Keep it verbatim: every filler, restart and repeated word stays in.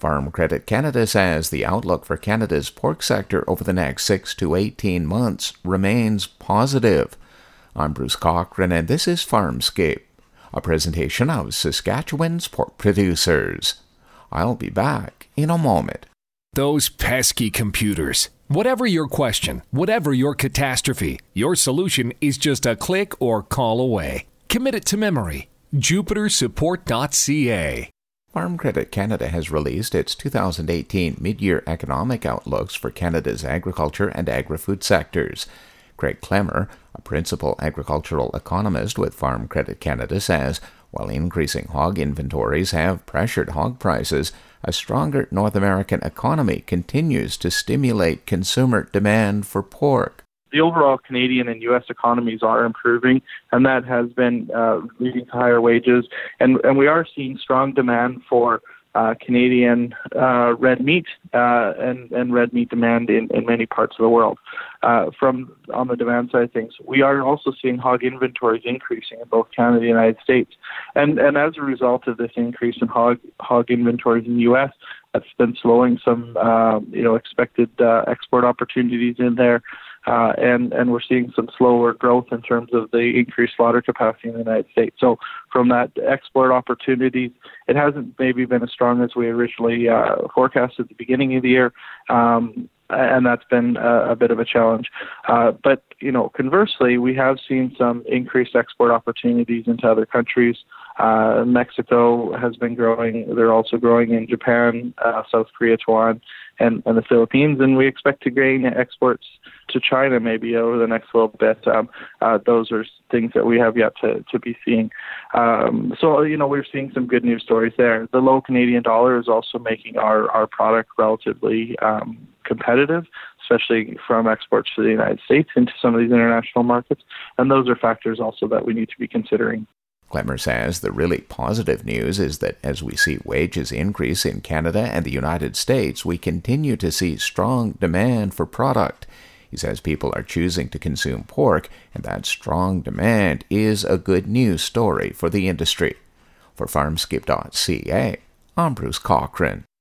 Farm Credit Canada says the outlook for Canada's pork sector over the next six to eighteen months remains positive. I'm Bruce Cochran, and this is Farmscape, a presentation of Saskatchewan's pork producers. I'll be back in a moment. Those pesky computers. Whatever your question, whatever your catastrophe, your solution is just a click or call away. Commit it to memory. Jupiter Support dot c a. Farm Credit Canada has released its two thousand eighteen mid-year economic outlooks for Canada's agriculture and agri-food sectors. Craig Clemmer, a principal agricultural economist with Farm Credit Canada, says while increasing hog inventories have pressured hog prices, a stronger North American economy continues to stimulate consumer demand for pork. The overall Canadian and U S economies are improving, and that has been uh, leading to higher wages. And, and we are seeing strong demand for uh, Canadian uh, red meat uh, and, and red meat demand in, in many parts of the world. Uh, from on the demand side of things, we are also seeing hog inventories increasing in both Canada and the United States. And, and as a result of this increase in hog, hog inventories in the U S, that's been slowing some uh, you know, expected uh, export opportunities in there. Uh, and, and we're seeing some slower growth in terms of the increased slaughter capacity in the United States. So from that export opportunities, it hasn't maybe been as strong as we originally uh, forecast at the beginning of the year, um, and that's been a, a bit of a challenge. Uh, but, you know, conversely, we have seen some increased export opportunities into other countries. Uh, Mexico has been growing. They're also growing in Japan, uh, South Korea, Taiwan, and, and the Philippines, and we expect to gain exports to China maybe over the next little bit. Um, uh, those are things that we have yet to, to be seeing. Um, so, you know, we're seeing some good news stories there. The low Canadian dollar is also making our, our product relatively um, competitive, especially from exports to the United States into some of these international markets. And those are factors also that we need to be considering. Clemmer says the really positive news is that as we see wages increase in Canada and the United States, we continue to see strong demand for product. He says people are choosing to consume pork, and that strong demand is a good news story for the industry. For Farmscape dot c a, I'm Bruce Cochran.